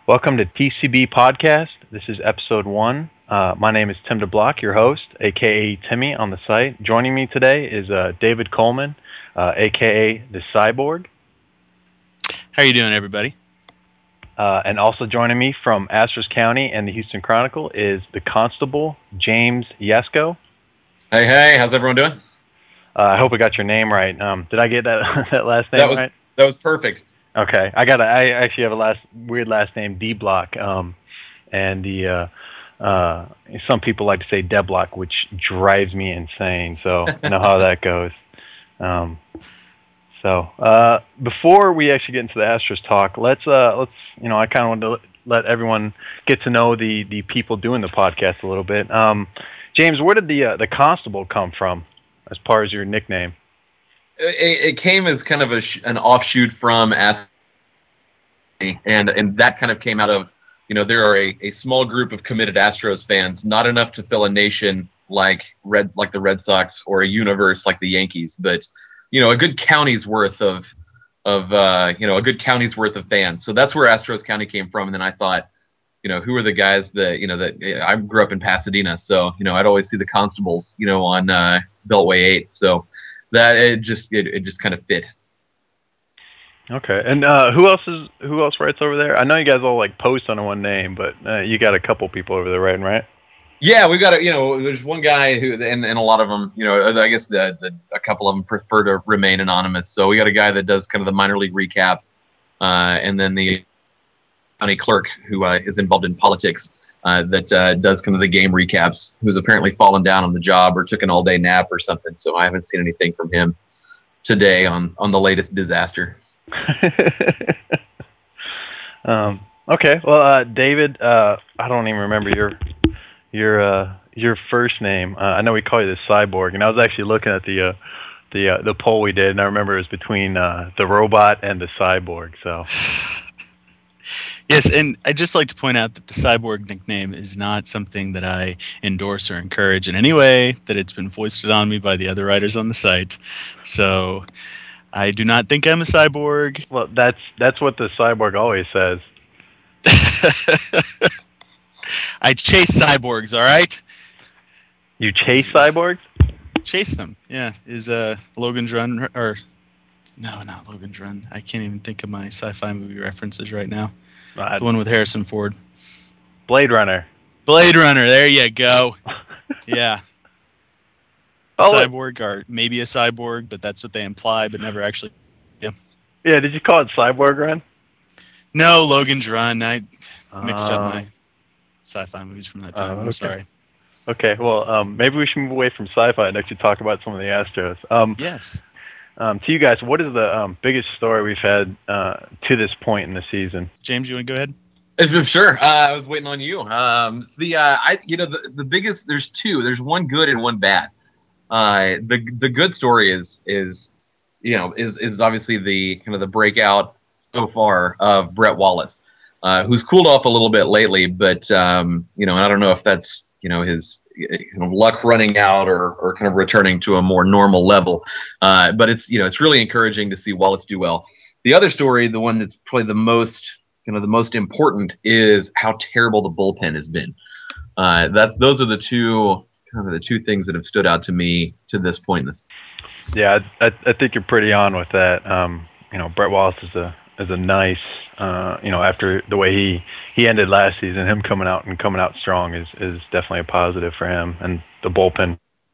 Welcome to TCB Podcast. This is episode 1. My name is Tim DeBlock, your host, aka Timmy on the site. Joining me today is David Coleman, aka the Cyborg. How are you doing, everybody? And also joining me from Astros County and the Houston Chronicle is the Constable, James Yasko. Hey, how's everyone doing? I hope I got your name right. Did I get that that last name right? That was perfect. Okay, I actually have a weird last name, D Block, and some people like to say Deblock, which drives me insane. So you know how that goes. Before we actually get into the Astros talk, let's I kind of want to let everyone get to know the people doing the podcast a little bit. James, where did the Constable come from as far as your nickname? It came as kind of an offshoot from Astros, and that kind of came out of, there are a small group of committed Astros fans, not enough to fill a nation like the Red Sox or a universe like the Yankees, but a good county's worth of fans. So that's where Astros County came from, and then I thought, who are the guys that I grew up in Pasadena, so I'd always see the Constables, on Beltway 8, so that it just kind of fit. Okay, and who else writes over there? I know you guys all post on one name, but you got a couple people over there writing, right? Yeah, we've got there's one guy who, and a lot of them, I guess a couple of them prefer to remain anonymous. So we got a guy that does kind of the minor league recap, and then the county clerk who is involved in politics that does kind of the game recaps, who's apparently fallen down on the job or took an all-day nap or something. So I haven't seen anything from him today on the latest disaster. Okay, well, David, I don't even remember your first name. I know we call you the Cyborg, and I was actually looking at the poll we did, and I remember it was between the robot and the Cyborg. So. Yes, and I'd just like to point out that the Cyborg nickname is not something that I endorse or encourage in any way, that it's been foisted on me by the other writers on the site. So I do not think I'm a cyborg. Well, that's what the Cyborg always says. I chase cyborgs, all right? You chase cyborgs? Chase them, yeah. Is Logan's Run, or... No, not Logan's Run. I can't even think of my sci-fi movie references right now. The one with Harrison Ford. Blade Runner. Blade Runner, there you go. Yeah. Cyborg, or maybe a cyborg, but that's what they imply, but never actually. Yeah. Yeah, did you call it Cyborg Run? No, Logan's Run. I mixed up my sci-fi movies from that time. Okay. I'm sorry. Okay, well, maybe we should move away from sci-fi and actually talk about some of the Astros. Yes. To you guys, what is the biggest story we've had to this point in the season? James, you want to go ahead? Sure. I was waiting on you. The biggest. There's two. There's one good and one bad. The good story is obviously the kind of the breakout so far of Brett Wallace, who's cooled off a little bit lately, but and I don't know if that's his kind of luck running out or kind of returning to a more normal level, but it's really encouraging to see Wallace do well. The other story, the one that's probably the most important, is how terrible the bullpen has been. Those are the two things that have stood out to me to this point. Yeah, I think you're pretty on with that. Brett Wallace is a nice, after the way he ended last season, him coming out strong is definitely a positive for him and the bullpen.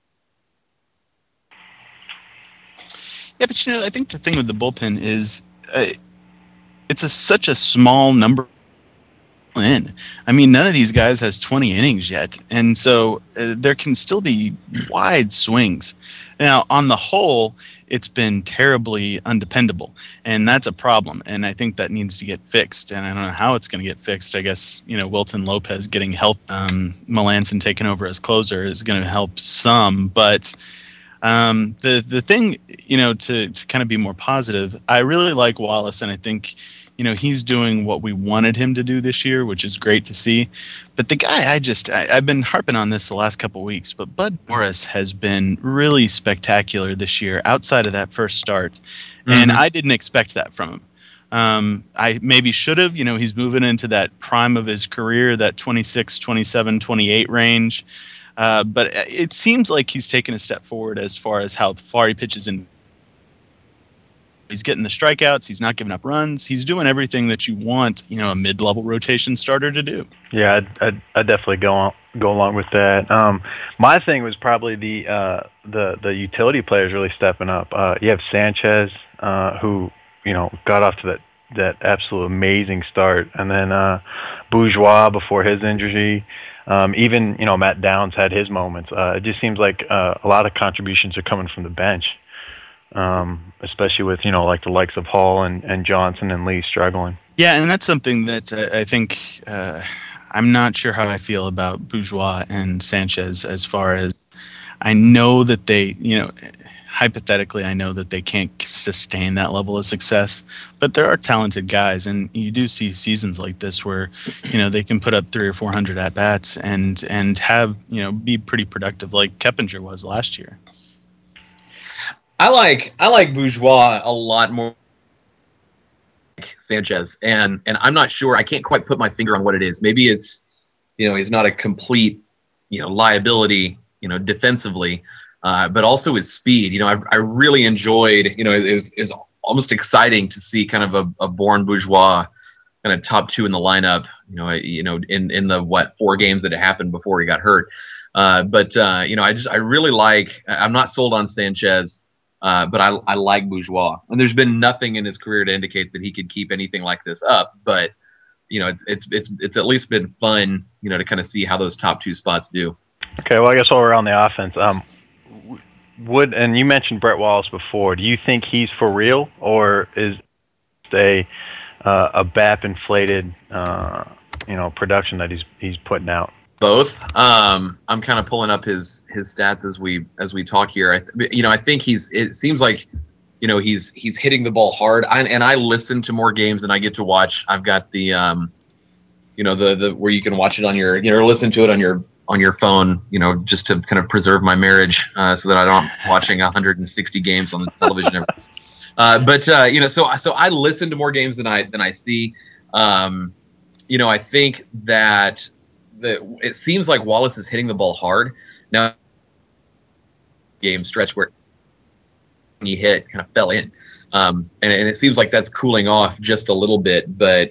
Yeah, but I think the thing with the bullpen is it's such a small number in. I mean, none of these guys has 20 innings yet, and so there can still be wide swings. Now, on the whole, it's been terribly undependable, and that's a problem, and I think that needs to get fixed, and I don't know how it's going to get fixed. I guess, Wilton Lopez getting help, Melanson taking over as closer is going to help some, but the thing, to kind of be more positive, I really like Wallace, and I think, he's doing what we wanted him to do this year, which is great to see. But the guy, I've been harping on this the last couple of weeks, but Bud Morris has been really spectacular this year outside of that first start. Mm-hmm. And I didn't expect that from him. I maybe should have. He's moving into that prime of his career, that 26, 27, 28 range. But it seems like he's taken a step forward as far as how far he pitches in. He's getting the strikeouts. He's not giving up runs. He's doing everything that you want, a mid-level rotation starter to do. Yeah, I definitely go along with that. My thing was probably the utility players really stepping up. You have Sanchez, who got off to that absolute amazing start, and then Bourgeois before his injury. Even Matt Downs had his moments. It just seems like a lot of contributions are coming from the bench. Especially with like the likes of Hall and Johnson and Lee struggling. Yeah, and that's something that I think I'm not sure how I feel about Bourgeois and Sanchez. As far as I know that they, hypothetically, I know that they can't sustain that level of success, but there are talented guys, and you do see seasons like this where they can put up 300 or 400 at bats and have be pretty productive, like Keppinger was last year. I like Bourgeois a lot more than Sanchez, and I'm not sure. I can't quite put my finger on what it is. Maybe it's he's not a complete liability defensively, but also his speed. I really enjoyed. It was almost exciting to see kind of a born Bourgeois kind of top two in the lineup. In the 4 games that had happened before he got hurt. But I really like. I'm not sold on Sanchez. But I like Bourgeois, and there's been nothing in his career to indicate that he could keep anything like this up. But it's at least been fun, to kind of see how those top 2 spots do. Okay, well, I guess while we're on the offense, and you mentioned Brett Wallace before. Do you think he's for real, or is a BAP inflated, production that he's putting out? Both. I'm kind of pulling up his stats as we talk here. I think it seems like he's hitting the ball hard. I listen to more games than I get to watch. I've got the the where you can watch it on your listen to it on your phone, just to kind of preserve my marriage, so that I don't watching 160 games on the television. So I listen to more games than I see. I think that it seems like Wallace is hitting the ball hard now. Game stretch where he hit kind of fell in, and it seems like that's cooling off just a little bit. But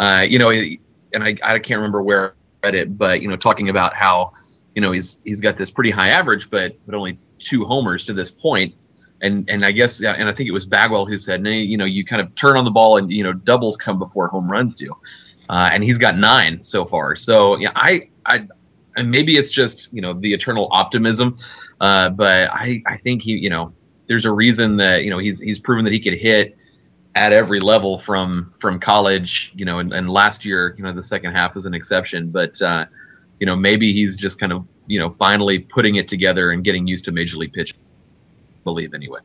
and I can't remember where I read it, but talking about how he's got this pretty high average, but only 2 homers to this point. And I guess, and I think it was Bagwell who said, you kind of turn on the ball and doubles come before home runs do. And he's got 9 so far. So and maybe it's just the eternal optimism, but I think there's a reason that he's proven that he could hit at every level from college, and last year the second half was an exception, but maybe he's just kind of finally putting it together and getting used to major league pitching. Believe anyway.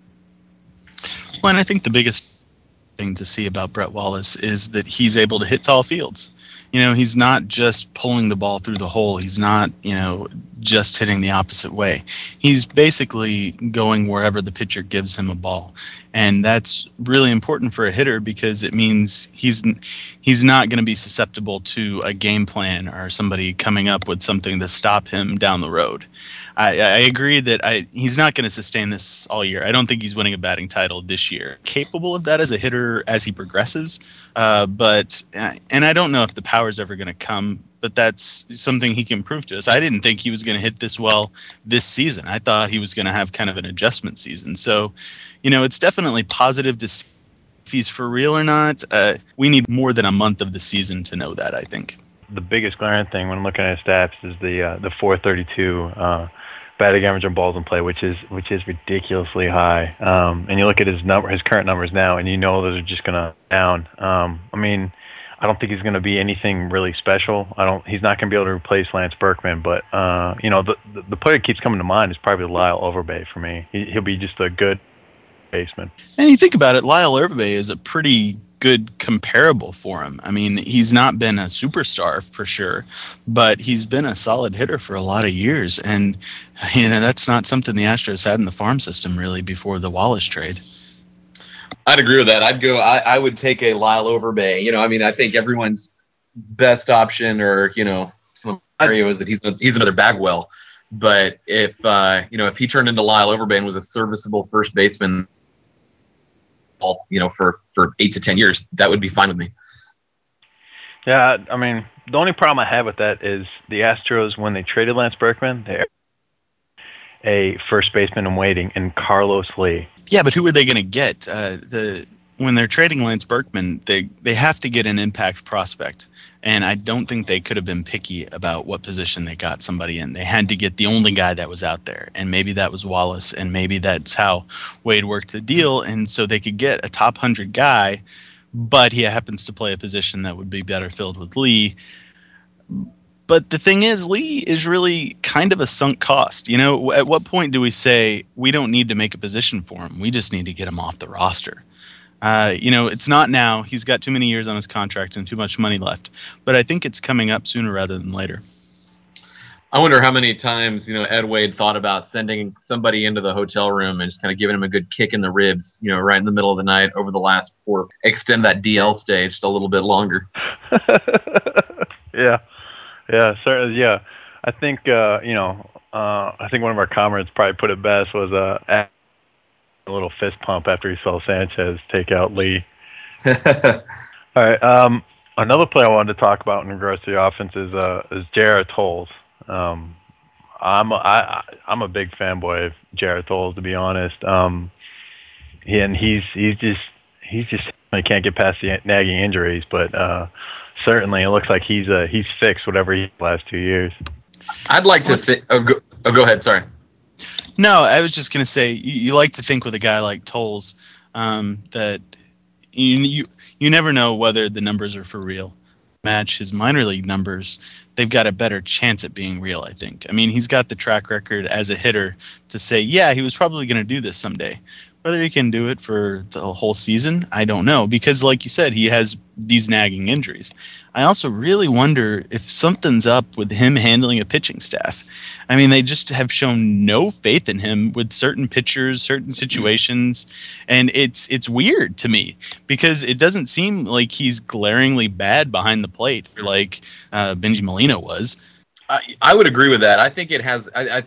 Well, and I think the biggest thing to see about Brett Wallace is that he's able to hit tall fields. He's not just pulling the ball through the hole. He's not, just hitting the opposite way. He's basically going wherever the pitcher gives him a ball. And that's really important for a hitter because it means he's not going to be susceptible to a game plan or somebody coming up with something to stop him down the road. I agree that he's not going to sustain this all year. I don't think he's winning a batting title this year. Capable of that as a hitter as he progresses, but I don't know if the power is ever going to come, but that's something he can prove to us. I didn't think he was going to hit this well this season. I thought he was going to have kind of an adjustment season. So, it's definitely positive to see if he's for real or not. We need more than a month of the season to know that, I think. The biggest glaring thing when looking at his stats is the 432 batting average on balls in play, which is ridiculously high. And you look at his current numbers now, and those are just going to down. I don't think he's going to be anything really special. He's not going to be able to replace Lance Berkman, but the player that keeps coming to mind is probably Lyle Overbay for me. He'll be just a good baseman. And you think about it, Lyle Overbay is a pretty good comparable for him. He's not been a superstar for sure, but he's been a solid hitter for a lot of years. And, that's not something the Astros had in the farm system really before the Wallace trade. I'd agree with that. I would take a Lyle Overbay. You know, I mean, I think everyone's best option, or scenario is that he's another Bagwell. But if if he turned into Lyle Overbay and was a serviceable first baseman, for 8 to 10 years, that would be fine with me. Yeah, I mean, the only problem I have with that is the Astros, when they traded Lance Berkman, they're a first baseman in waiting in Carlos Lee. Yeah, but who are they going to get? When they're trading Lance Berkman, they have to get an impact prospect. And I don't think they could have been picky about what position they got somebody in. They had to get the only guy that was out there. And maybe that was Wallace. And maybe that's how Wade worked the deal. And so they could get a top 100 guy, but he happens to play a position that would be better filled with Lee. But the thing is, Lee is really kind of a sunk cost. At what point do we say we don't need to make a position for him? We just need to get him off the roster. It's not now. He's got too many years on his contract and too much money left. But I think it's coming up sooner rather than later. I wonder how many times, Ed Wade thought about sending somebody into the hotel room and just kind of giving him a good kick in the ribs, right in the middle of the night over the last 4. Extend that DL stage just a little bit longer. Yeah, certainly. Yeah, I think I think one of our comrades probably put it best was a little fist pump after he saw Sanchez take out Lee. All right. Another player I wanted to talk about in regards to the offense is Jared Tolles. I'm a big fanboy of Jared Tolles, to be honest. He's just he can't get past the nagging injuries, but certainly it looks like he's fixed whatever he the last 2 years. I'd like to go ahead. Sorry. No, I was just going to say, you like to think with a guy like Tolles that you never know whether the numbers are for real. Match his minor league numbers, they've got a better chance at being real, I think. I mean, he's got the track record as a hitter to say, yeah, he was probably going to do this someday. Whether he can do it for the whole season, I don't know. Because like you said, he has these nagging injuries. I also really wonder if something's up with him handling a pitching staff. I mean, they just have shown no faith in him with certain pitchers, certain situations, and it's weird to me because it doesn't seem like he's glaringly bad behind the plate like Benji Molina was. I would agree with that. I think it has. I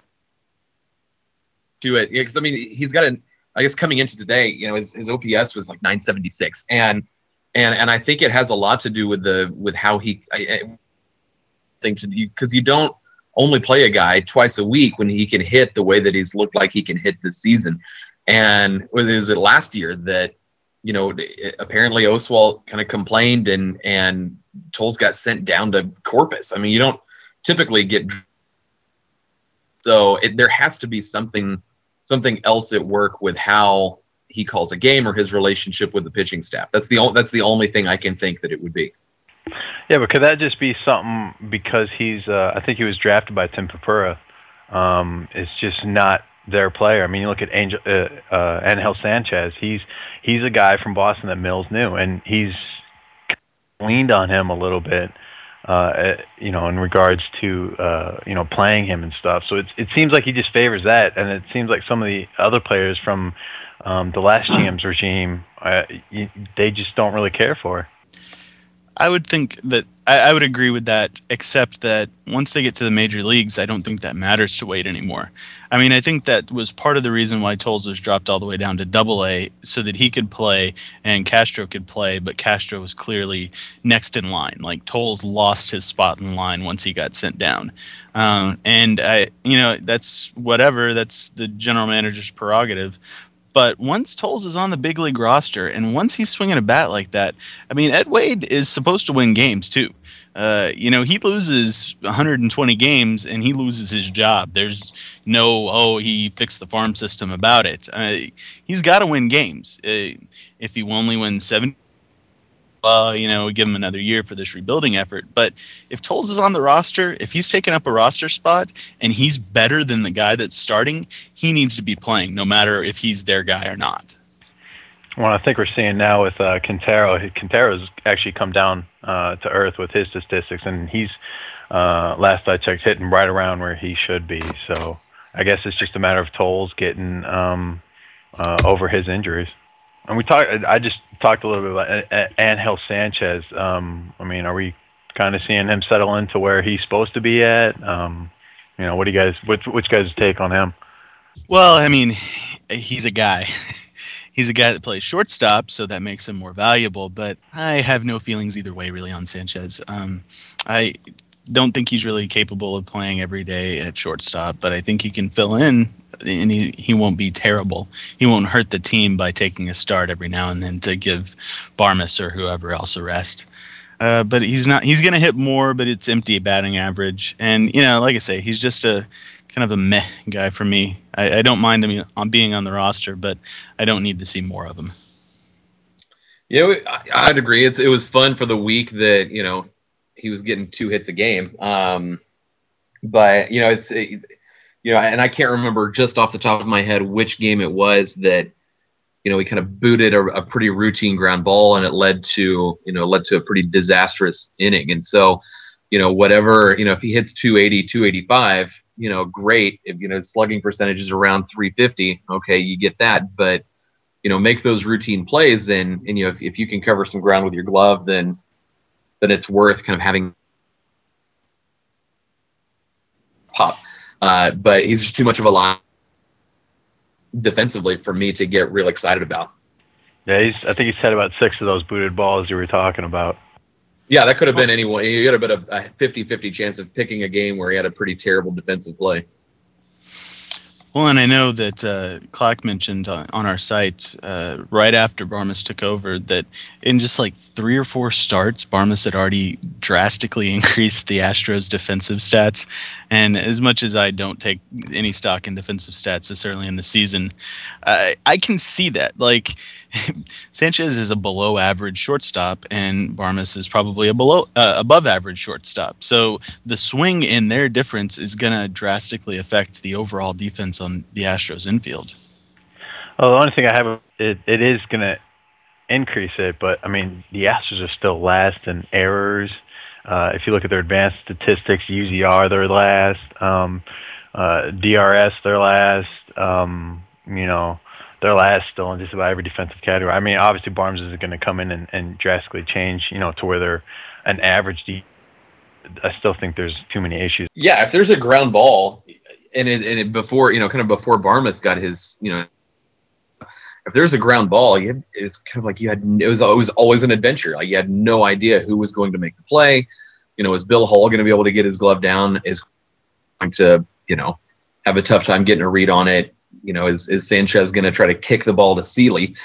do it because I mean he's got I guess coming into today, his OPS was like 976, and I think it has a lot to do with how he thinks, because you don't only play a guy twice a week when he can hit the way that he's looked like he can hit this season. And was it last year that, apparently Oswalt kind of complained and Tolles got sent down to Corpus. I mean, you don't typically get, so there has to be something else at work with how he calls a game or his relationship with the pitching staff. That's the only thing I can think that it would be. Yeah, but could that just be something because he's I think he was drafted by Tim Purpura. It's just not their player. I mean, you look at Angel Sanchez. He's a guy from Boston that Mills knew, and he's leaned on him a little bit, in regards to playing him and stuff. So it seems like he just favors that, and it seems like some of the other players from the last GM's regime, they just don't really care for. I would think that I would agree with that, except that once they get to the major leagues, I don't think that matters to Wade anymore. I mean, I think that was part of the reason why Tolles was dropped all the way down to Double-A, so that he could play and Castro could play, but Castro was clearly next in line. Like, Tolles lost his spot in line once he got sent down. And that's whatever. That's the general manager's prerogative. But once Tolles is on the big league roster, and once he's swinging a bat like that, I mean, Ed Wade is supposed to win games too. He loses 120 games and he loses his job. There's no, he fixed the farm system about it. He's got to win games. If he only wins 70, give him another year for this rebuilding effort. But if Tolles is on the roster, if he's taking up a roster spot and he's better than the guy that's starting, he needs to be playing, no matter if he's their guy or not. Well, I think we're seeing now with Quintero. Quintero's actually come down to earth with his statistics, and he's, last I checked, hitting right around where he should be. So I guess it's just a matter of Tolles getting over his injuries. And I just talked a little bit about Angel Sanchez. I mean, are we kind of seeing him settle into where he's supposed to be at? What do you guys? Which guys' take on him? Well, I mean, he's a guy. He's a guy that plays shortstop, so that makes him more valuable. But I have no feelings either way, really, on Sanchez. I don't think he's really capable of playing every day at shortstop, but I think he can fill in, and he won't be terrible. He won't hurt the team by taking a start every now and then to give Barmes or whoever else a rest. But he's not. He's going to hit more, but it's empty batting average. And like I say, he's just a kind of a meh guy for me. I don't mind him on being on the roster, but I don't need to see more of him. Yeah, I'd agree. It was fun for the week that he was getting 2 hits a game. But and I can't remember just off the top of my head which game it was that he kind of booted a pretty routine ground ball, and it led to a pretty disastrous inning. And so whatever if he hits 280, 285. Great. If slugging percentage is around 350, okay, you get that. But make those routine plays, and if you can cover some ground with your glove, then it's worth kind of having pop. But he's just too much of a line defensively for me to get real excited about. Yeah, I think he's had about 6 of those booted balls you were talking about. Yeah, that could have been anyone. You had a 50-50 chance of picking a game where he had a pretty terrible defensive play. Well, and I know that Clark mentioned on our site right after Barmes took over that in just like 3 or 4 starts, Barmes had already drastically increased the Astros' defensive stats. And as much as I don't take any stock in defensive stats, this early in the season, I can see that. Like, Sanchez is a below average shortstop, and Barmes is probably above average shortstop. So the swing in their difference is going to drastically affect the overall defense on the Astros infield. Well, the only thing I have, it is going to increase it, but I mean, the Astros are still last in errors. If you look at their advanced statistics, UZR, they're last. DRS, they're last. They're last still in just about every defensive category. I mean, obviously Barnes isn't going to come in and drastically change, to where they're an average. I still think there's too many issues. Yeah, if there's a ground ball, and before kind of before Barmes got his, if there's a ground ball, it's kind of like it was always an adventure. Like you had no idea who was going to make the play. Is Bill Hull going to be able to get his glove down? Is going to have a tough time getting a read on it? Is Sanchez going to try to kick the ball to Seeley?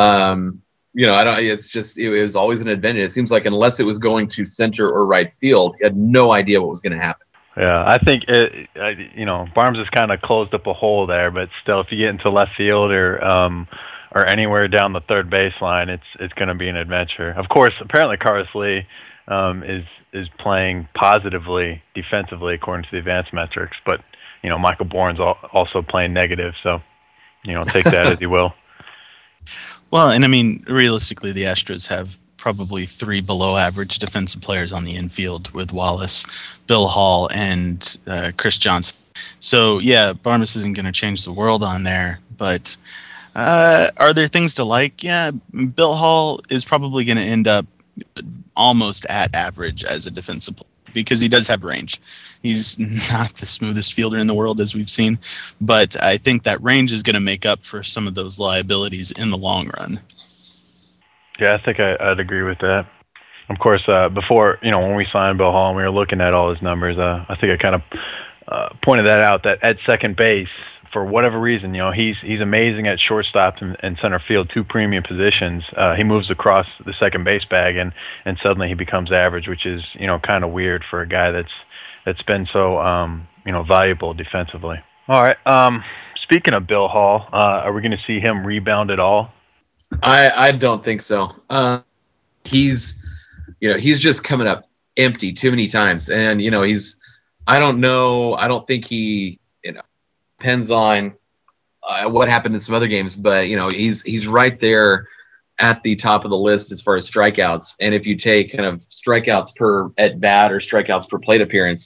It was always an advantage. It seems like unless it was going to center or right field, he had no idea what was going to happen. Yeah, I think Barnes has kind of closed up a hole there, but still, if you get into left field or anywhere down the third baseline, it's going to be an adventure. Of course, apparently Carlos Lee is playing positively defensively according to the advanced metrics, but Michael Bourne's also playing negative, so take that as you will. Well, and I mean, realistically, the Astros have probably 3 below average defensive players on the infield with Wallace, Bill Hall, and Chris Johnson. So yeah, Barmes isn't going to change the world on there, but are there things to like? Yeah, Bill Hall is probably going to end up almost at average as a defensive player because he does have range. He's not the smoothest fielder in the world, as we've seen, but I think that range is going to make up for some of those liabilities in the long run. Yeah, I think I'd agree with that. Of course, before, when we signed Bill Hall and we were looking at all his numbers, I think I kind of pointed that out, that at second base, for whatever reason, he's amazing at shortstop and center field, 2 premium positions. He moves across the second base bag and suddenly he becomes average, which is, kind of weird for a guy that's been so, valuable defensively. All right. Speaking of Bill Hall, are we going to see him rebound at all? I don't think so. He's just coming up empty too many times, and I don't know. I don't think he depends on what happened in some other games, but he's right there at the top of the list as far as strikeouts. And if you take kind of strikeouts per at bat or strikeouts per plate appearance,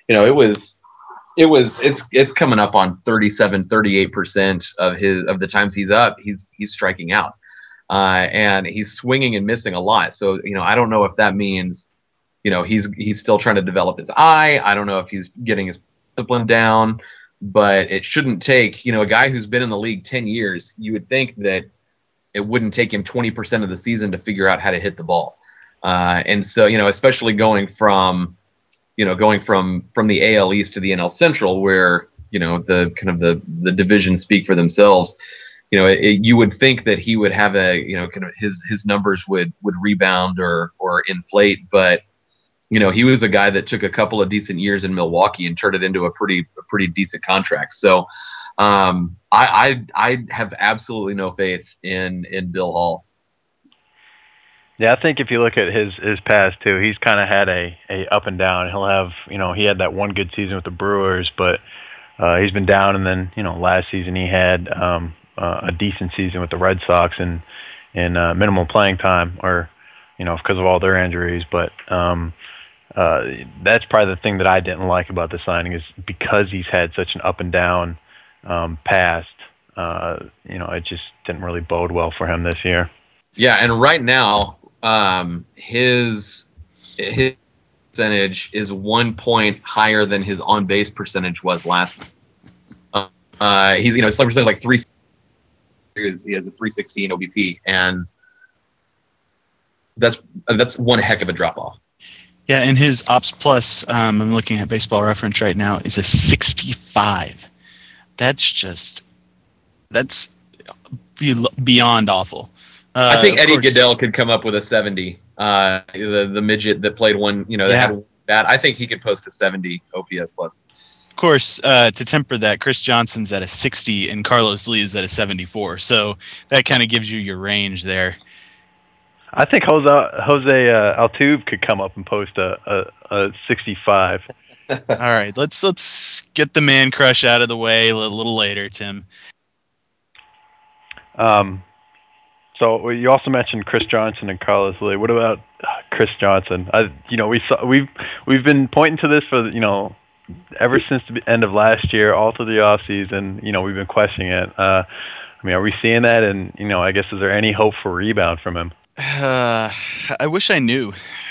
it's coming up on 37, 38% of the times he's up, he's striking out. and he's swinging and missing a lot. So I don't know if that means he's still trying to develop his eye. I don't know if he's getting his discipline down, but it shouldn't take a guy who's been in the league 10 years. You would think that it wouldn't take him 20% of the season to figure out how to hit the ball. And so, especially going from the AL East to the NL Central, where, the kind of the divisions speak for themselves, you would think that he would have kind of his numbers would rebound or inflate. But, he was a guy that took a couple of decent years in Milwaukee and turned it into a pretty decent contract. So, I have absolutely no faith in Bill Hall. Yeah, I think if you look at his past too, he's kind of had a up and down. He'll have, he had that one good season with the Brewers, but he's been down, and then last season he had a decent season with the Red Sox and minimal playing time, or because of all their injuries. But that's probably the thing that I didn't like about the signing, is because he's had such an up and down past. It just didn't really bode well for him this year. Yeah, and right now, his percentage is 1 point higher than his on base percentage was last year. He's his percentage is like 3. He has a 316 OBP, and that's one heck of a drop off. Yeah, and his Ops Plus, I'm looking at Baseball Reference right now, is a 65. That's beyond awful. I think Eddie Goodell could come up with a 70. The midget that played one, that had that. I think he could post a 70 OPS plus. Of course, to temper that, Chris Johnson's at a 60 and Carlos Lee is at a 74. So that kind of gives you your range there. I think Jose Altuve could come up and post a 65. All right, let's get the man crush out of the way a little later, Tim. So you also mentioned Chris Johnson and Carlos Lee. What about Chris Johnson? We've been pointing to this for ever since the end of last year, all through the off season. We've been questioning it. Are we seeing that? And I guess, is there any hope for rebound from him? I wish I knew.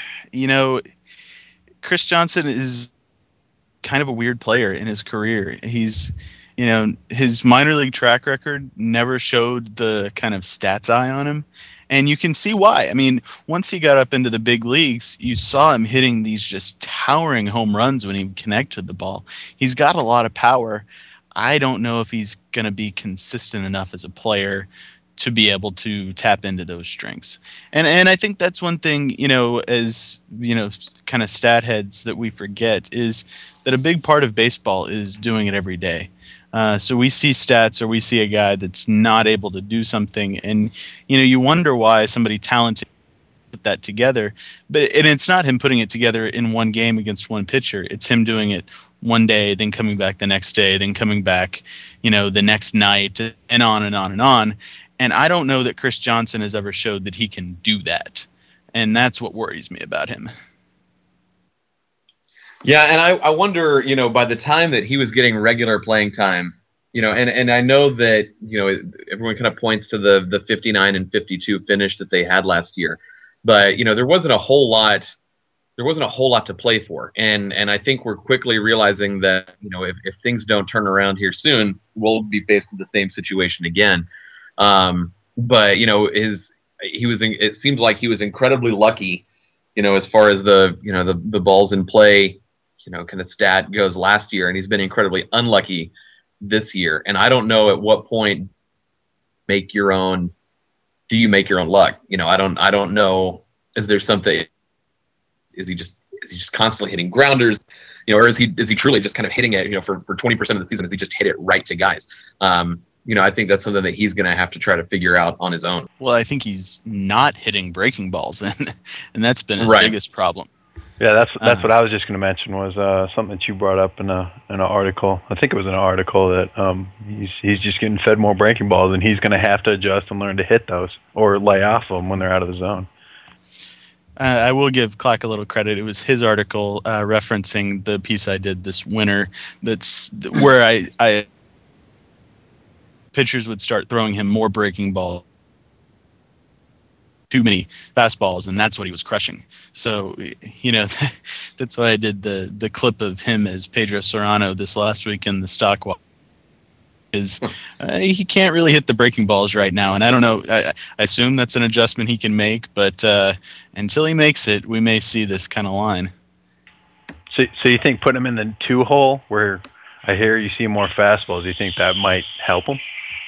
Chris Johnson is kind of a weird player in his career. He's his minor league track record never showed the kind of stats eye on him. And you can see why. I mean, once he got up into the big leagues, you saw him hitting these just towering home runs when he would connect to the ball. He's got a lot of power. I don't know if he's going to be consistent enough as a player to be able to tap into those strengths. And I think that's one thing, as, kind of stat heads that we forget, is that a big part of baseball is doing it every day. So we see stats, or we see a guy that's not able to do something, and you wonder why somebody talented put that together. But it's not him putting it together in one game against one pitcher. It's him doing it one day, then coming back the next day, then coming back, the next night, and on and on and on. And I don't know that Chris Johnson has ever showed that he can do that, and that's what worries me about him. Yeah, and I wonder, by the time that he was getting regular playing time, and I know that, everyone kind of points to the 59 and 52 finish that they had last year, but, there wasn't a whole lot to play for. And I think we're quickly realizing that, if things don't turn around here soon, we'll be faced with the same situation again. But, it seems like he was incredibly lucky, as far as the balls in play, kind of stat goes last year, and he's been incredibly unlucky this year. And I don't know at what point do you make your own luck? I don't know. Is there something? Is he just constantly hitting grounders? Or is he truly just kind of hitting it? For 20% of the season, does he just hit it right to guys? I think that's something that he's going to have to try to figure out on his own. Well, I think he's not hitting breaking balls, and that's been his biggest problem. Yeah, that's what I was just going to mention, was something that you brought up in an article. I think it was in an article that he's just getting fed more breaking balls, and he's going to have to adjust and learn to hit those or lay off them when they're out of the zone. I will give Clack a little credit. It was his article referencing the piece I did this winter. That's where I pitchers would start throwing him more breaking balls too many fastballs, and that's what he was crushing. So, that's why I did the clip of him as Pedro Serrano this last week in the stock walk. Is he can't really hit the breaking balls right now, and I don't know. I assume that's an adjustment he can make, but until he makes it, we may see this kind of line. So you think putting him in the 2-hole where I hear you see more fastballs? Do you think that might help him?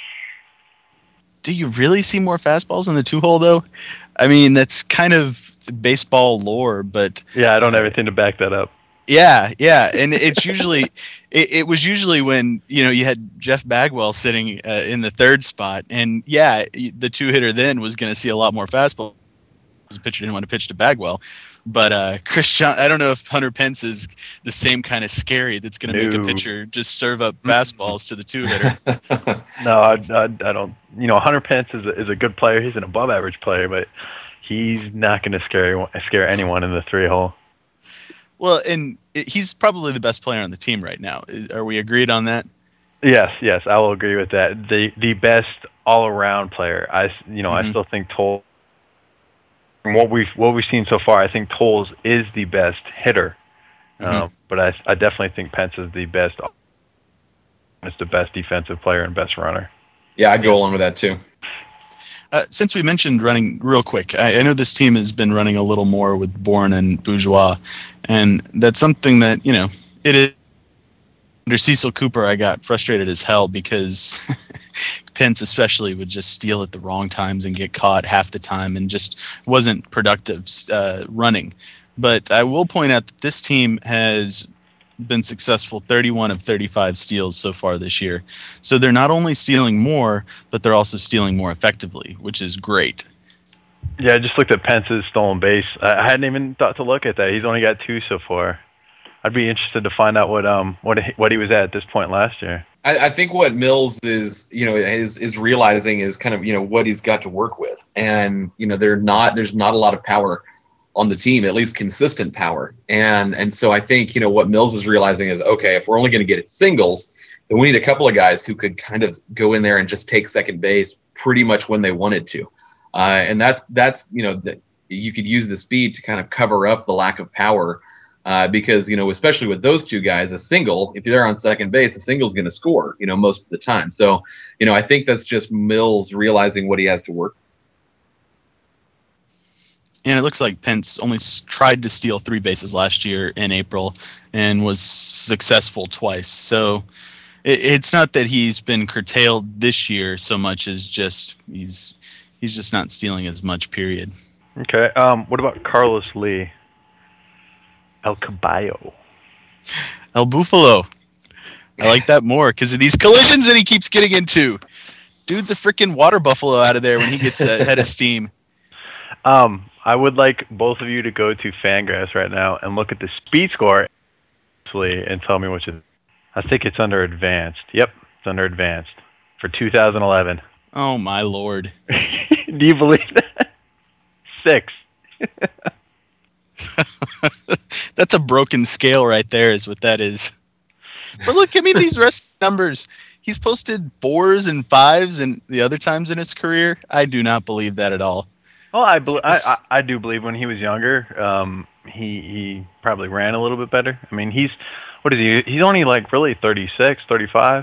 Do you really see more fastballs in the 2-hole though? I mean, that's kind of baseball lore, but yeah, I don't have anything to back that up. Yeah, and it's usually it was usually when you had Jeff Bagwell sitting in the 3rd spot, and the 2-hitter then was going to see a lot more fastballs. The pitcher didn't want to pitch to Bagwell, but Chris John, I don't know if Hunter Pence is the same kind of scary that's going to make a pitcher just serve up fastballs to the 2-hitter. No, I don't. Hunter Pence is a good player. He's an above-average player, but he's not going to scare anyone in the 3-hole. Well, and he's probably the best player on the team right now. Are we agreed on that? Yes, I will agree with that. The best all-around player. I still think Toles. From what we've seen so far, I think Toles is the best hitter. But I definitely think Pence is the best. It's the best defensive player and best runner. Yeah, I'd go along with that too. Since we mentioned running real quick, I know this team has been running a little more with Bourne and Bourgeois, and that's something that, it is. Under Cecil Cooper, I got frustrated as hell because Pence especially would just steal at the wrong times and get caught half the time and just wasn't productive running. But I will point out that this team has been successful 31 of 35 steals so far this year. So they're not only stealing more, but they're also stealing more effectively, which is great. Yeah, I just looked at Pence's stolen base. I hadn't even thought to look at that. He's only got 2 so far. I'd be interested to find out what he was at this point last year. I think what Mills is realizing is kind of what he's got to work with, and there's not a lot of power on the team, at least consistent power, and so I think what Mills is realizing is, okay, if we're only going to get it singles, then we need a couple of guys who could kind of go in there and just take second base pretty much when they wanted to, and that's that you could use the speed to kind of cover up the lack of power. Because, especially with those 2 guys, a single, if they're on second base, a single's going to score, most of the time. So, I think that's just Mills realizing what he has to work. And it looks like Pence only tried to steal 3 bases last year in April and was successful twice. So it's not that he's been curtailed this year so much as just he's just not stealing as much, period. Okay. What about Carlos Lee? El Caballo. El Buffalo. I like that more because of these collisions that he keeps getting into. Dude's a freaking water buffalo out of there when he gets a head of steam. I would like both of you to go to Fangraphs right now and look at the speed score and tell me which is. I think it's under advanced. Yep, it's under advanced for 2011. Oh, my Lord. Do you believe that? 6. That's a broken scale right there is what that is. But look, these rest numbers. He's posted 4s and 5s and the other times in his career. I do not believe that at all. Well, I do believe when he was younger, he probably ran a little bit better. I mean, he's only like really 36, 35.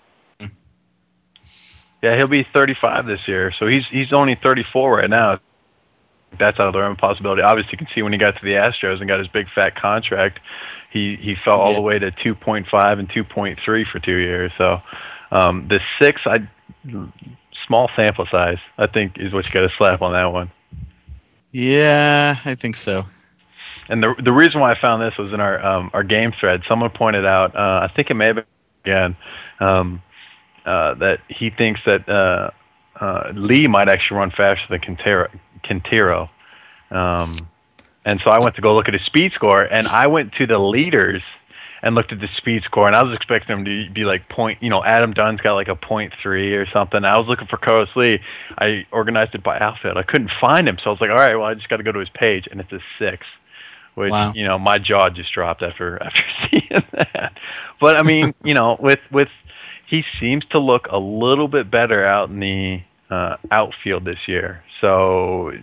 Yeah, he'll be 35 this year. So he's only 34 right now. That's out of the realm of possibility. Obviously, you can see when he got to the Astros and got his big fat contract, he fell all the way to 2.5 and 2.3 for 2 years. So the 6, small sample size, I think, is what you got to slap on that one. Yeah, I think so. And the reason why I found this was in our game thread. Someone pointed out, I think it may have been again, that he thinks that Lee might actually run faster than Quintero. And so I went to go look at his speed score, and I went to the leaders and looked at the speed score, and I was expecting him to be like Adam Dunn's got like a 0.3 or something. I was looking for Carlos Lee. I organized it by outfield. I couldn't find him, so I was like, all right, well, I just got to go to his page, and it's a 6, which, wow. My jaw just dropped after seeing that. But, I mean, with he seems to look a little bit better out in the outfield this year. So,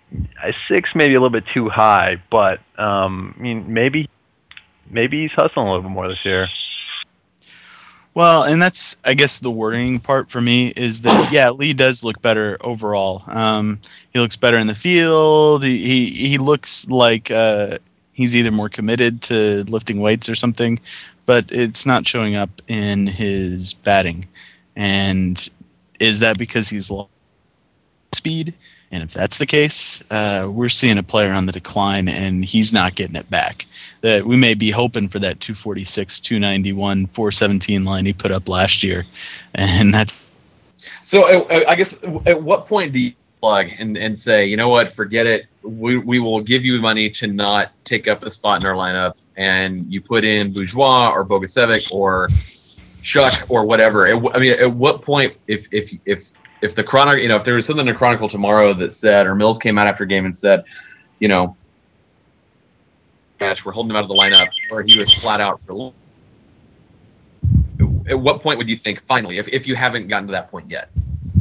6 maybe a little bit too high, but I mean maybe he's hustling a little bit more this year. Well, and that's, I guess, the worrying part for me is that, yeah, Lee does look better overall. He looks better in the field. He looks like he's either more committed to lifting weights or something, but it's not showing up in his batting. And is that because he's lost speed? And if that's the case, we're seeing a player on the decline, and he's not getting it back. That we may be hoping for that 246, 291, 417 line he put up last year, and that's. So I guess at what point do you plug and say, you know what, forget it. We will give you money to not take up a spot in our lineup, and you put in Bourgeois or Bogusevic or Shuck or whatever. I mean, at what point, if the Chronicle, if there was something in the Chronicle tomorrow that said, or Mills came out after a game and said, match, we're holding him out of the lineup, or he was flat out for. At what point would you think, finally, if you haven't gotten to that point yet?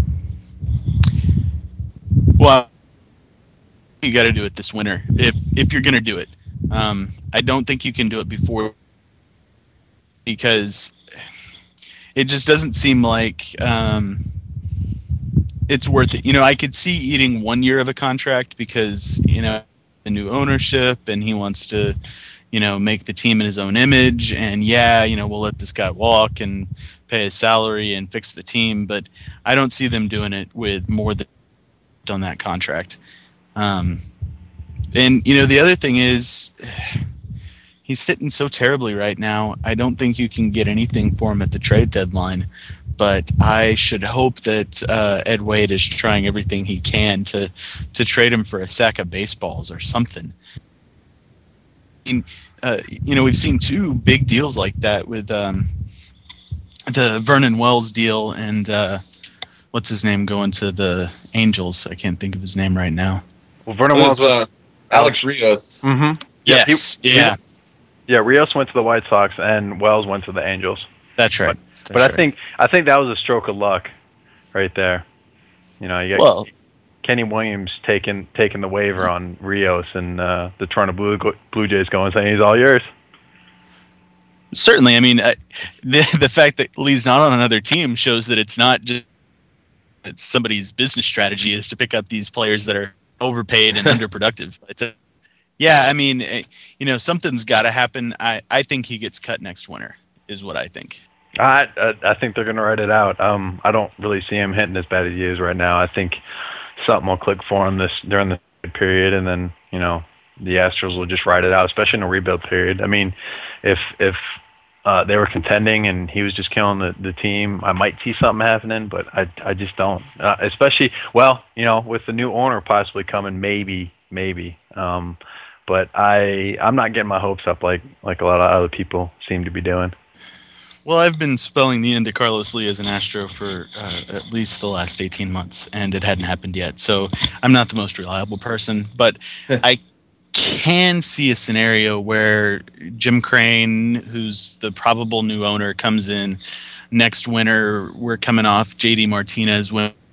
Well, you got to do it this winter if you're going to do it. I don't think you can do it before, because it just doesn't seem like it's worth it. I could see eating 1 year of a contract because the new ownership, and he wants to make the team in his own image, and we'll let this guy walk and pay his salary and fix the team, but I don't see them doing it with more than on that contract. And the other thing is, he's hitting so terribly right now. I don't think you can get anything for him at the trade deadline, but I should hope that Ed Wade is trying everything he can to trade him for a sack of baseballs or something. We've seen 2 big deals like that with the Vernon Wells deal and what's his name going to the Angels. I can't think of his name right now. Well, Vernon Wells was Alex Rios. Mm-hmm. Yes. Yeah, Rios went to the White Sox and Wells went to the Angels. That's right. But I think that was a stroke of luck, right there. You got Kenny Williams taking the waiver on Rios, and the Toronto Blue Jays going saying he's all yours. Certainly, I mean the fact that Lee's not on another team shows that it's not just that somebody's business strategy is to pick up these players that are overpaid and underproductive. Something's got to happen. I think he gets cut next winter, is what I think. I think they're going to write it out. I don't really see him hitting as bad as he is right now. I think something will click for him during the period, and then the Astros will just write it out, especially in a rebuild period. I mean, if they were contending and he was just killing the team, I might see something happening, but I just don't. Especially with the new owner possibly coming, maybe. But I'm not getting my hopes up like a lot of other people seem to be doing. Well, I've been spelling the end to Carlos Lee as an Astro for at least the last 18 months, and it hadn't happened yet. So I'm not the most reliable person, but I can see a scenario where Jim Crane, who's the probable new owner, comes in next winter. We're coming off JD Martinez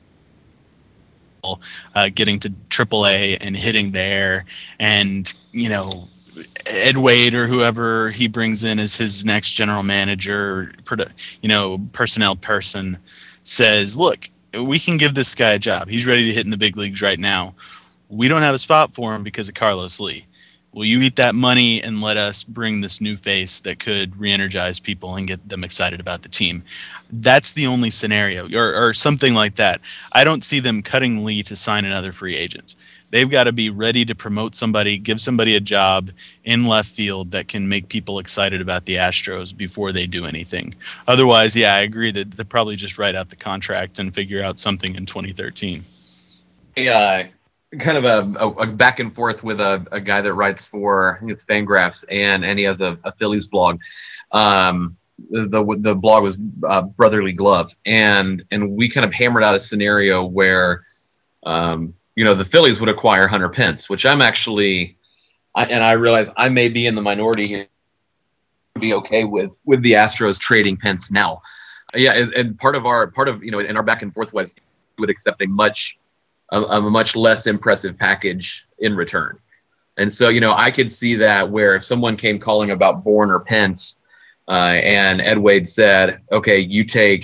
getting to AAA and hitting there, and Ed Wade or whoever he brings in as his next general manager, personnel person, says, look, we can give this guy a job. He's ready to hit in the big leagues right now. We don't have a spot for him because of Carlos Lee. Will you eat that money and let us bring this new face that could re-energize people and get them excited about the team? That's the only scenario, or something like that. I don't see them cutting Lee to sign another free agent. They've got to be ready to promote somebody, give somebody a job in left field that can make people excited about the Astros before they do anything. Otherwise, I agree that they'll probably just write out the contract and figure out something in 2013. Kind of a back and forth with a guy that writes for, I think it's Fangraphs, and he has a Phillies blog. The blog was Brotherly Glove, and we kind of hammered out a scenario where the Phillies would acquire Hunter Pence, which I'm actually, and I realize I may be in the minority here, be okay with the Astros trading Pence now. And part of in our back and forth was we would accept a much a much less impressive package in return. And so, I could see that where if someone came calling about Bourne or Pence, and Ed Wade said, okay, you take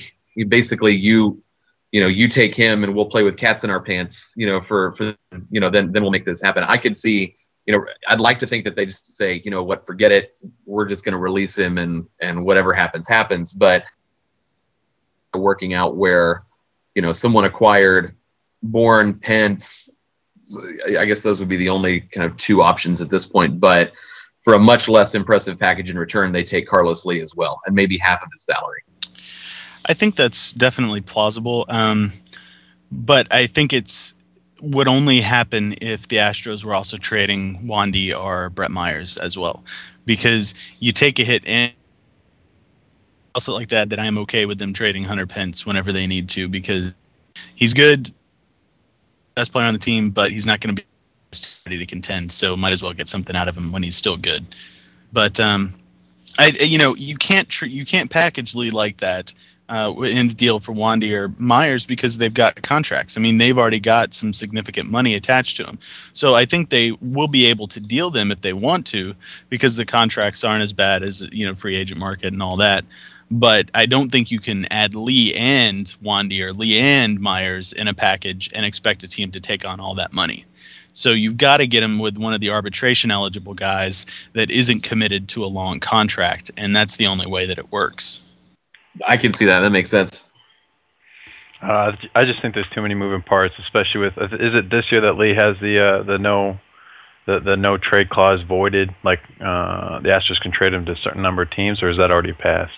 him and we'll play with cats in our pants, for then we'll make this happen. I could see, I'd like to think that they just say, what, forget it. We're just going to release him and whatever happens. But working out where, someone acquired Bourne, Pence, I guess those would be the only kind of two options at this point. But for a much less impressive package in return, they take Carlos Lee as well, and maybe half of his salary. I think that's definitely plausible. But I think it's would only happen if the Astros were also trading Wandy or Brett Myers as well, because you take a hit and also like that I am okay with them trading Hunter Pence whenever they need to, because he's good, best player on the team, but he's not going to be ready to contend. So might as well get something out of him when he's still good. But you can't package Lee like that in a deal for Wandy or Myers, because they've got contracts. I mean, they've already got some significant money attached to them. So I think they will be able to deal them if they want to, because the contracts aren't as bad as free agent market and all that. But I don't think you can add Lee and Wandy or Lee and Myers in a package and expect a team to take on all that money. So you've got to get him with one of the arbitration eligible guys that isn't committed to a long contract, and that's the only way that it works. I can see that. That makes sense. I just think there's too many moving parts, especially with. Is it this year that Lee has the no trade clause voided? Like the Astros can trade him to a certain number of teams, or is that already passed?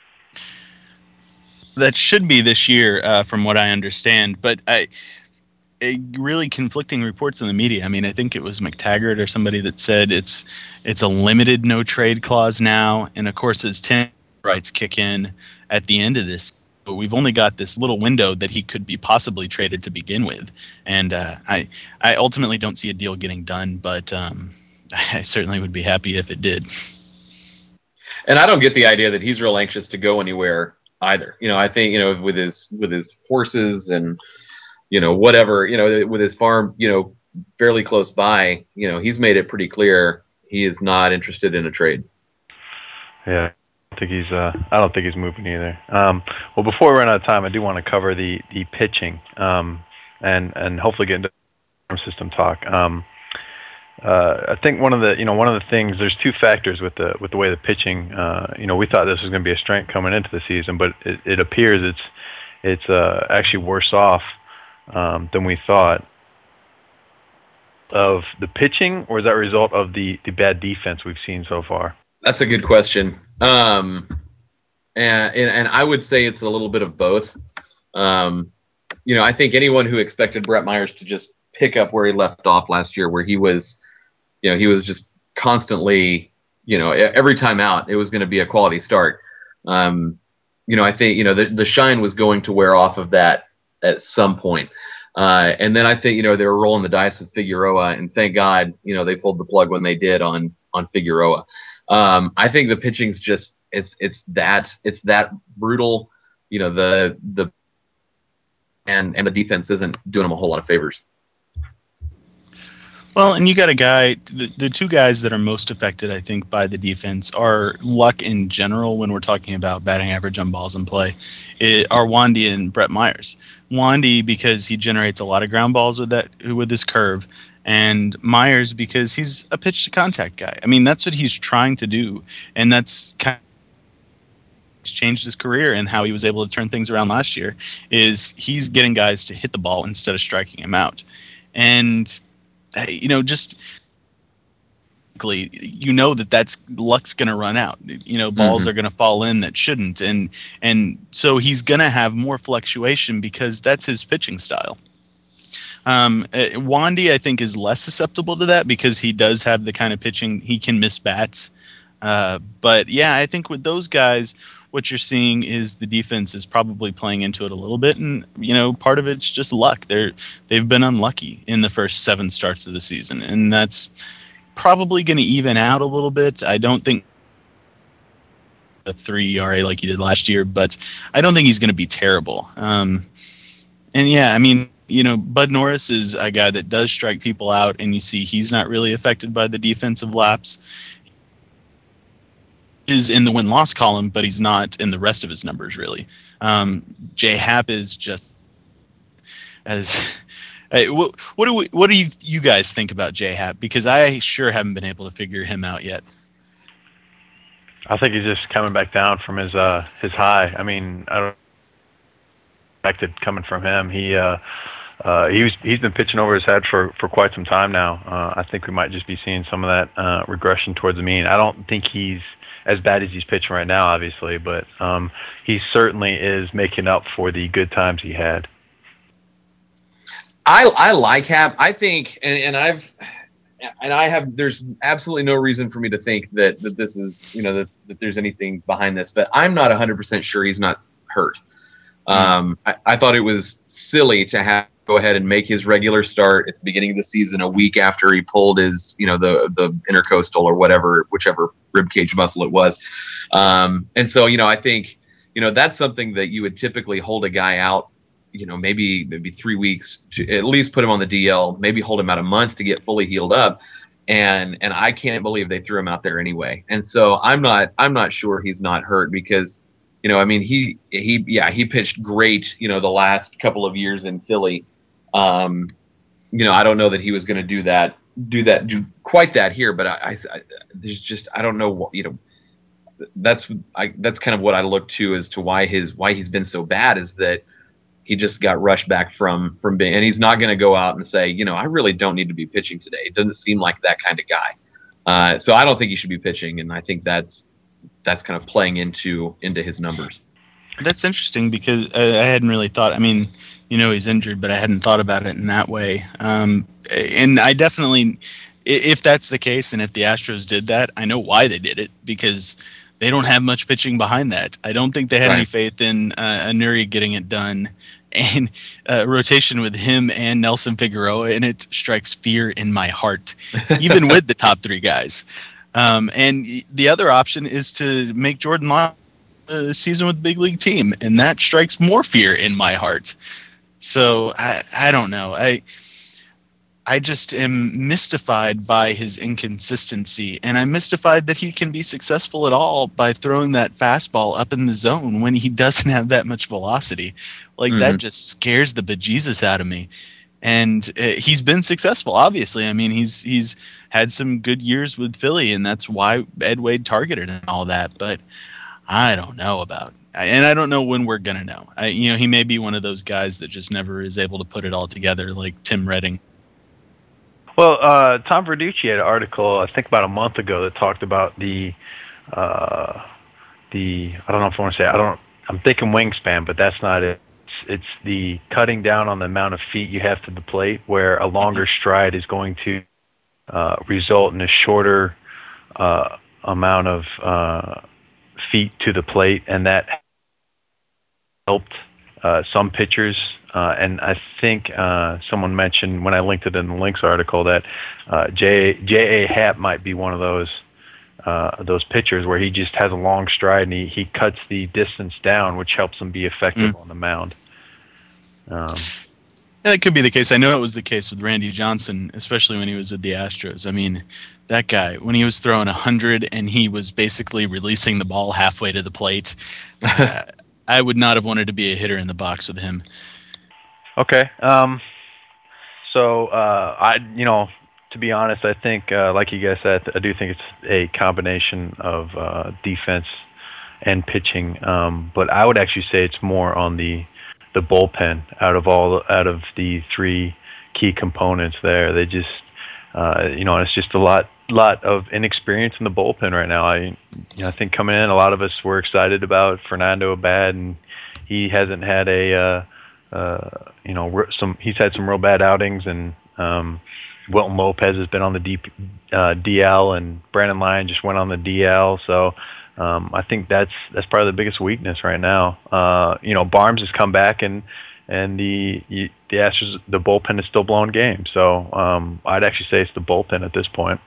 That should be this year, from what I understand. But really conflicting reports in the media. I mean, I think it was McTaggart or somebody that said it's a limited no trade clause now, and of course his 10 rights kick in at the end of this. But we've only got this little window that he could be possibly traded to begin with, and I ultimately don't see a deal getting done. But I certainly would be happy if it did. And I don't get the idea that he's real anxious to go anywhere either. I think with his horses and whatever, with his farm, fairly close by, he's made it pretty clear he is not interested in a trade. Yeah, I don't think he's moving either. Well, before we run out of time, I do want to cover the pitching, and hopefully get into farm system talk. I think one of the things, there's two factors with the way the pitching. We thought this was going to be a strength coming into the season, but it appears it's actually worse off than we thought. Of the pitching, or is that a result of the bad defense we've seen so far? That's a good question. And I would say it's a little bit of both. I think anyone who expected Brett Myers to just pick up where he left off last year, where he was just constantly, every time out, it was going to be a quality start. I think, the shine was going to wear off of that at some point. And then I think, they were rolling the dice with Figueroa, and thank God, they pulled the plug when they did on Figueroa. I think the pitching's just, it's that brutal, and the defense isn't doing them a whole lot of favors. Well, and you got a guy, the two guys that are most affected, I think, by the defense are luck in general when we're talking about batting average on balls in play, are Wandy and Brett Myers. Wandy because he generates a lot of ground balls with his curve, and Myers because he's a pitch to contact guy. I mean, that's what he's trying to do, and that's kind of changed his career, and how he was able to turn things around last year is he's getting guys to hit the ball instead of striking him out. And just that's luck's going to run out. Balls are going to fall in that shouldn't, and so he's going to have more fluctuation because that's his pitching style. Wandy, I think, is less susceptible to that because he does have the kind of pitching, he can miss bats. But yeah, I think with those guys, what you're seeing is the defense is probably playing into it a little bit, and part of it's just luck. They've been unlucky in the first 7 starts of the season, and that's probably going to even out a little bit. I don't think a 3 ERA like he did last year, but I don't think he's going to be terrible. And yeah, I mean, Bud Norris is a guy that does strike people out, and you see he's not really affected by the defensive lapse. Is in the win-loss column, but he's not in the rest of his numbers, really. J Happ is just as... what do you guys think about J Happ? Because I sure haven't been able to figure him out yet. I think he's just coming back down from his high. I mean, I don't expected coming from him. He's been pitching over his head for quite some time now. I think we might just be seeing some of that regression towards the mean. I don't think he's as bad as he's pitching right now, obviously, but he certainly is making up for the good times he had. I like Happ. I think, and I have. There's absolutely no reason for me to think that this is, that there's anything behind this. But I'm not 100% sure he's not hurt. I thought it was silly to have go ahead and make his regular start at the beginning of the season a week after he pulled his, the intercostal or whichever ribcage muscle it was. And so, I think, that's something that you would typically hold a guy out, maybe 3 weeks to at least put him on the DL, maybe hold him out a month to get fully healed up. And I can't believe they threw him out there anyway. And so I'm not sure he's not hurt because, he pitched great, the last couple of years in Philly. I don't know that he was going to do quite that here, but I there's just, I don't know what, that's kind of what I look to as to why he's been so bad is that he just got rushed back from being, and he's not going to go out and say, I really don't need to be pitching today. It doesn't seem like that kind of guy. So I don't think he should be pitching. And I think that's kind of playing into his numbers. That's interesting because I hadn't really thought, he's injured, but I hadn't thought about it in that way. And I definitely, if that's the case, and if the Astros did that, I know why they did it, because they don't have much pitching behind that. I don't think they had any faith in Anuri getting it done. And rotation with him and Nelson Figueroa, and it strikes fear in my heart, even with the top three guys. And the other option is to make Jordan Lyle a season with the big league team, and that strikes more fear in my heart. So I don't know. I just am mystified by his inconsistency, and I'm mystified that he can be successful at all by throwing that fastball up in the zone when he doesn't have that much velocity. That just scares the bejesus out of me. And he's been successful, obviously. He's had some good years with Philly, and that's why Ed Wade targeted and all that. But I don't know and I don't know when we're gonna know. He may be one of those guys that just never is able to put it all together, like Tim Redding. Well, Tom Verducci had an article, I think about a month ago, that talked about the I don't know if I want to say, I'm thinking wingspan, but that's not it. It's the cutting down on the amount of feet you have to the plate, where a longer stride is going to result in a shorter amount of feet to the plate, and that helped some pitchers. And I think someone mentioned when I linked it in the Lynx article that J.A. Happ might be one of those pitchers where he just has a long stride and he cuts the distance down, which helps him be effective on the mound. That could be the case. I know it was the case with Randy Johnson, especially when he was with the Astros. That guy, when he was throwing 100 and he was basically releasing the ball halfway to the plate, I would not have wanted to be a hitter in the box with him. Okay. So to be honest, I think, like you guys said, I do think it's a combination of defense and pitching. But I would actually say it's more on the bullpen out of the three key components there. They just, it's just a lot of inexperience in the bullpen right now. I think coming in, a lot of us were excited about Fernando Abad, and he hasn't had he's had some real bad outings, and Wilton Lopez has been on the DL, and Brandon Lyon just went on the DL. So I think that's probably the biggest weakness right now. Barnes has come back, and the Astros, the bullpen is still blowing games. So I'd actually say it's the bullpen at this point.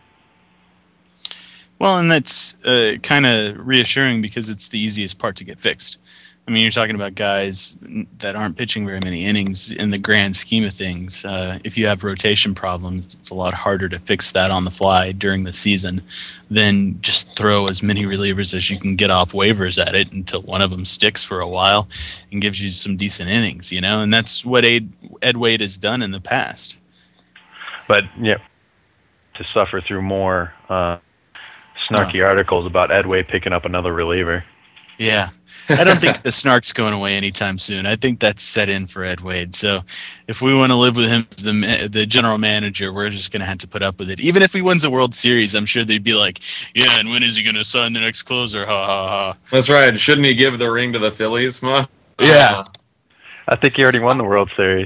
Well, and that's kind of reassuring because it's the easiest part to get fixed. I mean, you're talking about guys that aren't pitching very many innings in the grand scheme of things. If you have rotation problems, it's a lot harder to fix that on the fly during the season than just throw as many relievers as you can get off waivers at it until one of them sticks for a while and gives you some decent innings, And that's what Ed Wade has done in the past. But, yeah, to suffer through more snarky articles about Ed Wade picking up another reliever. Yeah. I don't think the snark's going away anytime soon. I think that's set in for Ed Wade. So if we want to live with him as the general manager, we're just going to have to put up with it. Even if he wins the World Series, I'm sure they'd be like, yeah, and when is he going to sign the next closer? Ha, ha, ha. That's right. Shouldn't he give the ring to the Phillies? Huh? Yeah. I think he already won the World Series.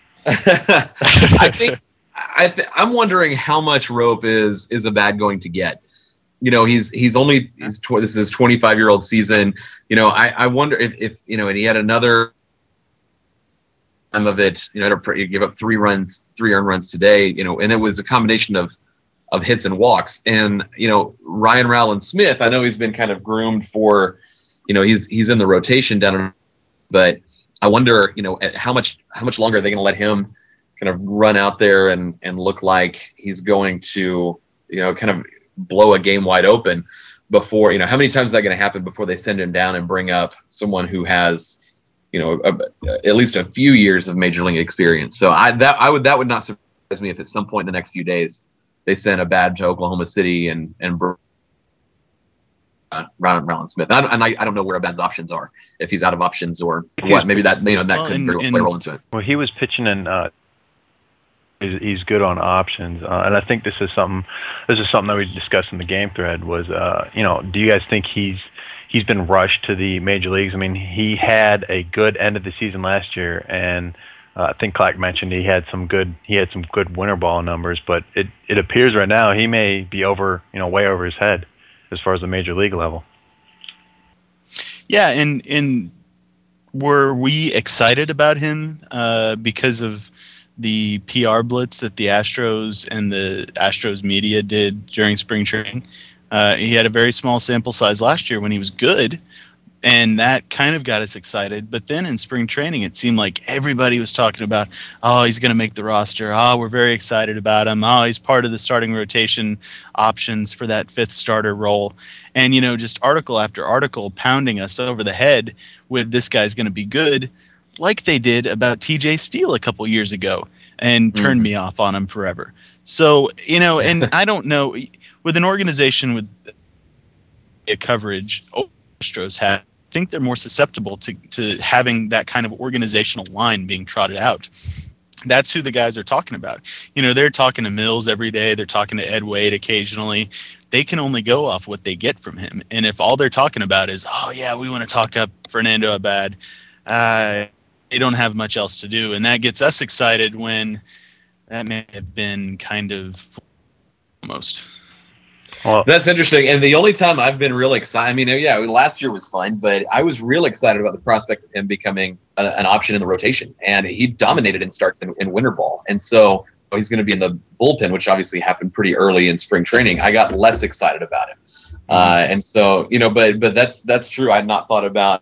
I'm wondering how much rope is a bad going to get. This is his 25-year-old season. I wonder if and he had another time of it. He gave up 3 earned runs today. And it was a combination of hits and walks. And Ryan Rowland Smith, I know he's been kind of groomed for, he's in the rotation down, but I wonder, how much longer are they going to let him kind of run out there and look like he's going to, kind of blow a game wide open before, how many times is that going to happen before they send him down and bring up someone who has, at least a few years of major league experience. So that would not surprise me if at some point in the next few days they send a bad to Oklahoma City and Rowland Smith. I don't know where Ben's options are, if he's out of options or what. Maybe that could play a role into it. Well, he was pitching in. He's good on options, and I think this is something that we discussed in the game thread. Was do you guys think he's been rushed to the major leagues? I mean, he had a good end of the season last year, and I think Clack mentioned he had some good winter ball numbers, but it appears right now he may be way over his head as far as the major league level. Yeah, and were we excited about him because of the PR blitz that the Astros and the Astros media did during spring training? He had a very small sample size last year when he was good, and that kind of got us excited. But then in spring training, it seemed like everybody was talking about, oh, he's going to make the roster. Oh, we're very excited about him. Oh, he's part of the starting rotation options for that 5th starter role. And, just article after article pounding us over the head with this guy's going to be good, like they did about TJ Steele a couple years ago, and turned me off on him forever. So, and I don't know, with an organization with a coverage Astros have, I think they're more susceptible to having that kind of organizational line being trotted out. That's who the guys are talking about. They're talking to Mills every day. They're talking to Ed Wade occasionally. They can only go off what they get from him. And if all they're talking about is, oh, yeah, we want to talk up Fernando Abad, they don't have much else to do. And that gets us excited when that may have been kind of almost. Well, that's interesting. And the only time I've been really excited, I mean, yeah, last year was fun, but I was real excited about the prospect of him becoming an option in the rotation. And he dominated in starts in winter ball. And so he's going to be in the bullpen, which obviously happened pretty early in spring training. I got less excited about him. And so, but that's true. I had not thought about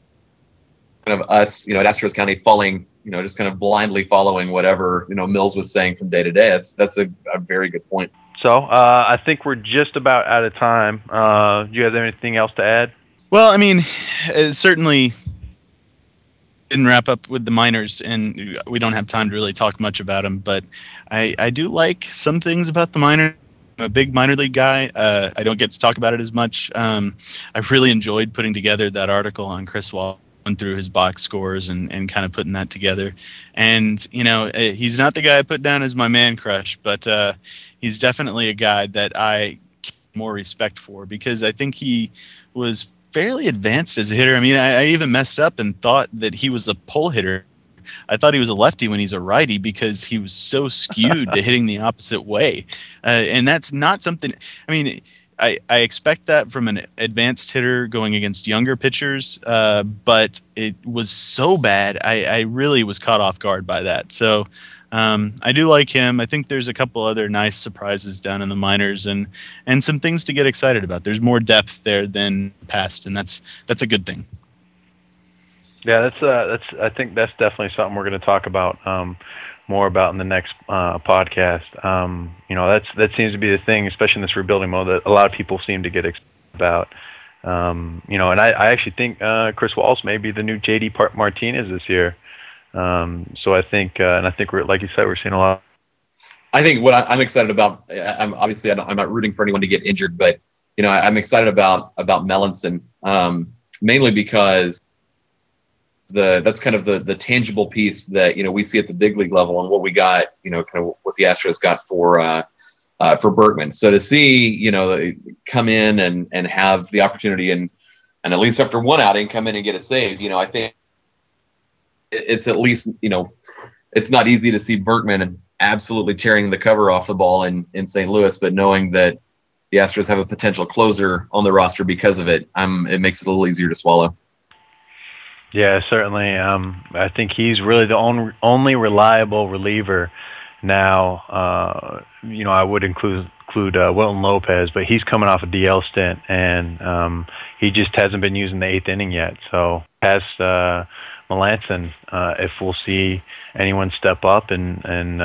kind of us, at Astros County falling, just kind of blindly following whatever, Mills was saying from day to day. That's a very good point. So I think we're just about out of time. Do you guys have anything else to add? Well, I mean, certainly didn't wrap up with the minors, and we don't have time to really talk much about them, but I do like some things about the minors. I'm a big minor league guy. I don't get to talk about it as much. I really enjoyed putting together that article on Chris Wall through his box scores and kind of putting that together. And, he's not the guy I put down as my man crush, but he's definitely a guy that I have more respect for because I think he was fairly advanced as a hitter. I mean, I even messed up and thought that he was a pull hitter. I thought he was a lefty when he's a righty because he was so skewed to hitting the opposite way. And that's not something, I mean, I expect that from an advanced hitter going against younger pitchers, but it was so bad. I really was caught off guard by that. So I do like him. I think there's a couple other nice surprises down in the minors and some things to get excited about. There's more depth there than past, and that's a good thing. Yeah, that's. I think that's definitely something we're going to talk about more about in the next podcast. That seems to be the thing, especially in this rebuilding mode, that a lot of people seem to get excited about. And I actually think Chris Wallace may be the new JD Martinez this year. So I think, and I think we're, like you said, we're seeing a lot. I think what I'm excited about. I'm obviously I'm not rooting for anyone to get injured, but I'm excited about Melanson, mainly because that's kind of the tangible piece that we see at the big league level and what we got, kind of what the Astros got for Berkman. So to see come in and have the opportunity and at least after one outing come in and get a save, I think it's at least it's not easy to see Berkman absolutely tearing the cover off the ball in St. Louis, but knowing that the Astros have a potential closer on the roster because of it, it makes it a little easier to swallow. Yeah, certainly. I think he's really the only reliable reliever now. I would include Wilton Lopez, but he's coming off a DL stint, and he just hasn't been using the 8th inning yet. So past Melanson, if we'll see anyone step up and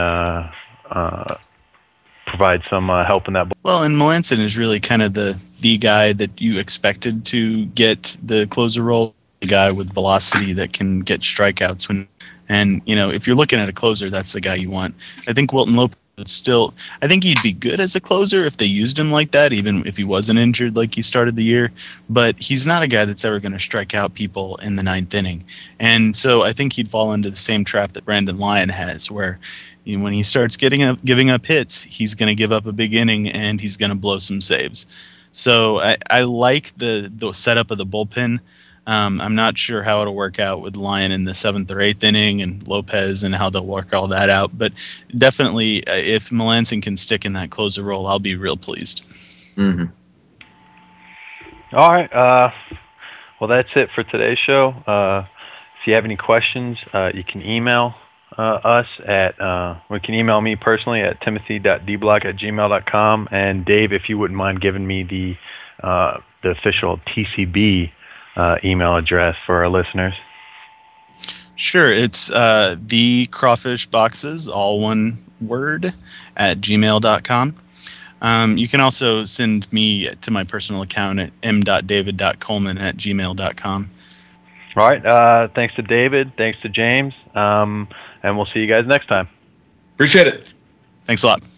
provide some help in that. Well, and Melanson is really kind of the guy that you expected to get the closer role. A guy with velocity that can get strikeouts if you're looking at a closer, that's the guy you want. I think Wilton Lopez I think he'd be good as a closer if they used him like that, even if he wasn't injured like he started the year, but he's not a guy that's ever going to strike out people in the 9th inning. And so I think he'd fall into the same trap that Brandon Lyon has, where when he starts giving up hits, he's going to give up a big inning and he's going to blow some saves. So I like the setup of the bullpen. I'm not sure how it'll work out with Lyon in the 7th or 8th inning and Lopez and how they'll work all that out. But definitely, if Melanson can stick in that closer role, I'll be real pleased. Mm-hmm. All right. Well, that's it for today's show. If you have any questions, you can email us you can email me personally at timothy.dblock@gmail.com. And Dave, if you wouldn't mind giving me the official TCB email address for our listeners. Sure. It's the crawfish boxes, all one word, @gmail.com. You can also send me to my personal account at m.david.coleman@gmail.com. All right. Thanks to David. Thanks to James. And we'll see you guys next time. Appreciate it. Thanks a lot.